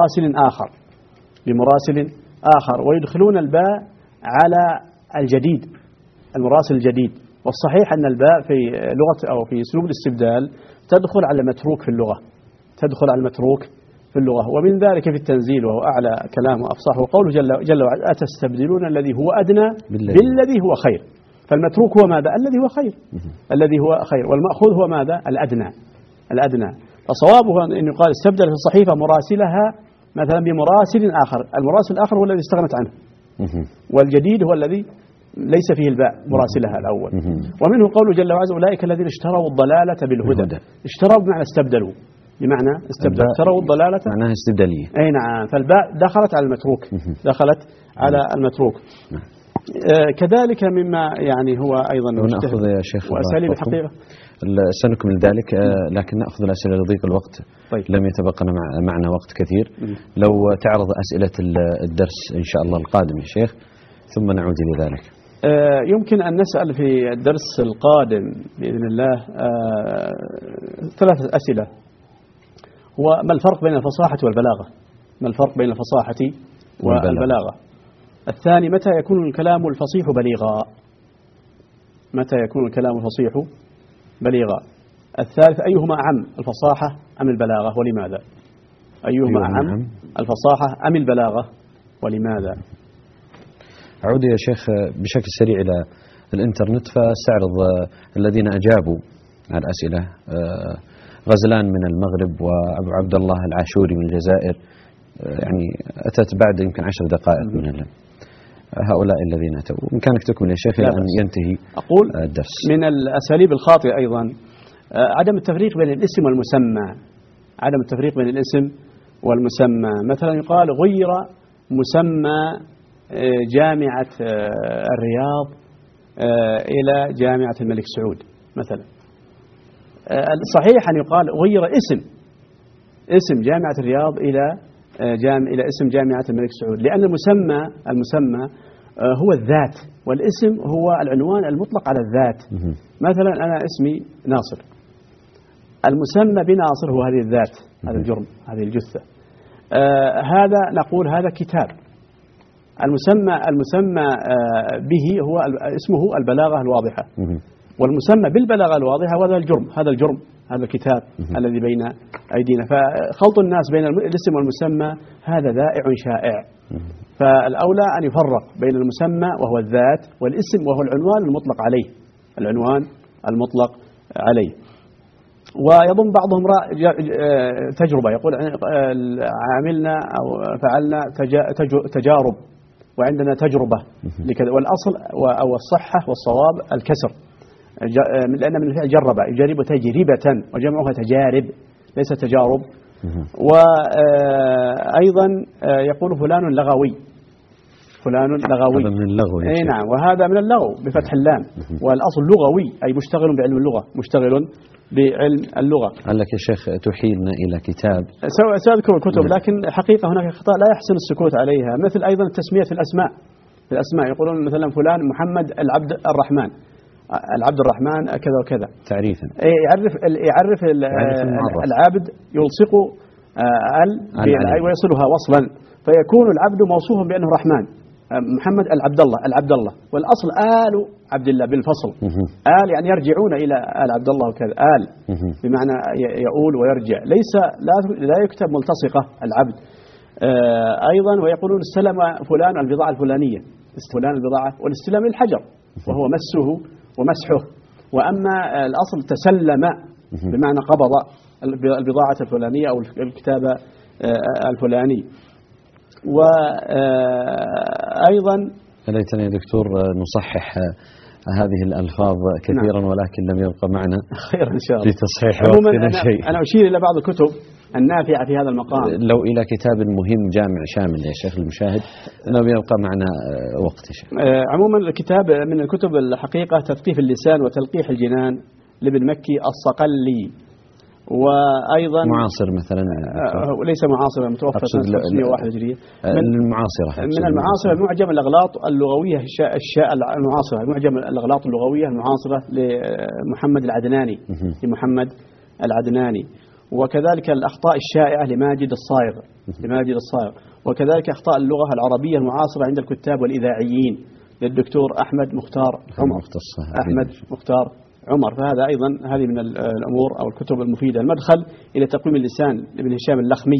بمراسل آخر، ويدخلون الباء على الجديد، المراسل الجديد. والصحيح أن الباء في لغة أو في أسلوب الاستبدال تدخل على المتروك في اللغة، تدخل على المتروك في اللغة. ومن ذلك في التنزيل وهو أعلى كلام وأفصح، وقوله جل وعلا أتستبدلون الذي هو أدنى بالذي هو خير. فالمتروك هو ماذا؟ الذي هو خير، الذي هو خير، والمأخوذ هو ماذا؟ الأدنى. فصوابه أن يقال استبدلت الصحيفة مراسلها مثلا بمراسل آخر. المراسل الآخر هو الذي استغنت عنه، والجديد هو الذي ليس فيه الباء مراسلها الأول. ومنه قوله جل وعلا أولئك الذين اشتروا الضلالة بالهدى. اشتروا بمعنى استبدلوا، بمعنى استبدلوا، اشتروا الضلالة معناها استبدالية. أي نعم. فالباء دخلت على المتروك، دخلت على المتروك. كذلك مما يعني هو أيضا نأخذ يا شيخ وأساليب الحقيقة سنكمل ذلك، لكن نأخذ الأسئلة لضيق الوقت. طيب. لم يتبقى معنا وقت كثير. لو تعرض أسئلة الدرس إن شاء الله القادم يا شيخ، ثم نعود إلى ذلك. يمكن أن نسأل في الدرس القادم بإذن الله 3 أسئلة. هو ما الفرق بين الفصاحة والبلاغة؟ ما الفرق بين الفصاحة والبلاغة؟ الثاني، متى يكون الكلام الفصيح بليغا؟ متى يكون الكلام الفصيح بليغا؟ الثالث، أيهما أعم، الفصاحة أم البلاغة ولماذا؟ أيهما أعم، الفصاحة أم البلاغة ولماذا؟ أعود يا شيخ بشكل سريع إلى الإنترنت فاستعرض الذين أجابوا على الأسئلة. غزلان من المغرب وأبو عبد الله العاشوري من الجزائر، يعني أتت بعد يمكن 10 دقائق من هؤلاء الذين أتوا. بإمكانك تكمل يا شيخ إلى أن ينتهي الدرس. من الأساليب الخاطئة أيضا عدم التفريق بين الاسم والمسمى. عدم التفريق بين الاسم والمسمى. مثلا يقال غير مسمى جامعة الرياض إلى جامعة الملك سعود مثلا. الصحيح أن يقال غير اسم جامعة الرياض إلى اسم جامعة الملك سعود، لأن المسمى هو الذات، والاسم هو العنوان المطلق على الذات. مثلا أنا اسمي ناصر، المسمى بناصر هو هذه الذات، هذا الجرم، هذه الجثة. هذا نقول هذا كتاب. المسمى به هو اسمه البلاغة الواضحة، والمسمى بالبلاغة الواضحة هذا الجرم، هذا الكتاب الذي بين أيدينا. فخلط الناس بين الاسم والمسمى هذا ذائع شائع. فالأولى أن يفرق بين المسمى وهو الذات والاسم وهو العنوان المطلق عليه. ويظن بعضهم تجربة، يقول عملنا أو فعلنا تجارب وعندنا تجربة لكذا، والأصل أو الصحة والصواب الكسر، لأن من الفعل جرب يجرب تجربة وجمعها تجارب ليس تجارب. وأيضا يقول فلان لغوي هذا من اللغو. نعم، وهذا من اللغو بفتح اللام، والأصل لغوي أي مشتغل بعلم اللغة، مشتغل بعلم اللغة. لك يا شيخ تحيلنا إلى كتاب. سأذكر الكتب، لكن حقيقة هناك خطأ لا يحسن السكوت عليها، مثل أيضا التسمية في الأسماء. يقولون مثلا فلان محمد العبد الرحمن كذا وكذا تعريفا. يعرف العابد يلصق ويصلها وصلا، فيكون العبد موصوفا بأنه رحمن. محمد العبد الله، والأصل آل عبد الله بالفصل. آل يعني يرجعون إلى آل عبد الله وكذا، آل بمعنى يؤول ويرجع، لا يكتب ملتصقة العبد. أيضا ويقولون استلم فلان البضاعة الفلانية، فلان البضاعة، والاستلام للحجر وهو مسه ومسحه. وأما الأصل تسلم بمعنى قبض البضاعة الفلانية أو الكتاب الفلاني. وأيضا ليتنا يا دكتور نصحح هذه الألفاظ كثيرا. نعم. ولكن لم يبقى معنا خير إن شاء الله لتصحيح وقتنا شيء. أنا أشير إلى بعض الكتب النافعة في هذا المقام. لو إلى كتاب مهم جامع شامل يا شيخ المشاهد، لم يبقى معنا وقت يا شيخ. عموما الكتاب من الكتب الحقيقة تثقيف اللسان وتلقيح الجنان لابن مكي الصقلي. وأيضا معاصر مثلا، ليس معاصر، متوفى سنة 501 هجرية. من المعاصر المعجم الأغلاط اللغوية المعاصرة، المعجم الأغلاط اللغوية المعاصرة لمحمد العدناني. وكذلك الأخطاء الشائعة لماجد الصايغ. وكذلك أخطاء اللغة العربية المعاصرة عند الكتاب والإذاعيين للدكتور أحمد مختار عمر. فهذا أيضا هذه من الأمور أو الكتب المفيدة. المدخل إلى تقويم اللسان لابن هشام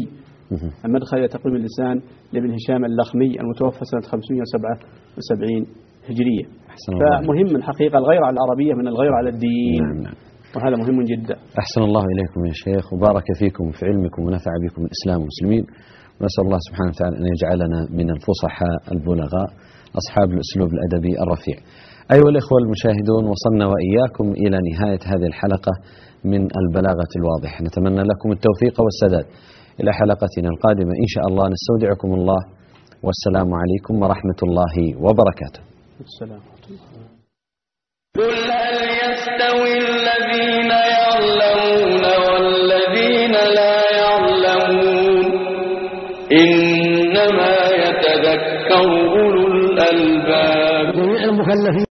اللخمي، المتوفى سنة 577 هجرية. فمهم الحقيقة الغير على العربية من الغير على الدين. نعم. وهذا مهم جدا. أحسن الله إليكم يا شيخ، وبارك فيكم في علمكم ونفع بكم الإسلام والمسلمين. ونسأل الله سبحانه وتعالى أن يجعلنا من الفصحاء البلغاء أصحاب الأسلوب الأدبي الرفيع. أيها الإخوة المشاهدون، وصلنا وإياكم إلى نهاية هذه الحلقة من البلاغة الواضحة. نتمنى لكم التوفيق والسداد. إلى حلقتنا القادمة إن شاء الله، نستودعكم الله، والسلام عليكم ورحمة الله وبركاته. السلام. قل هل يستوي الذين يعلمون والذين لا يعلمون إنما يتذكر أولو الألباب. جميع المكلفين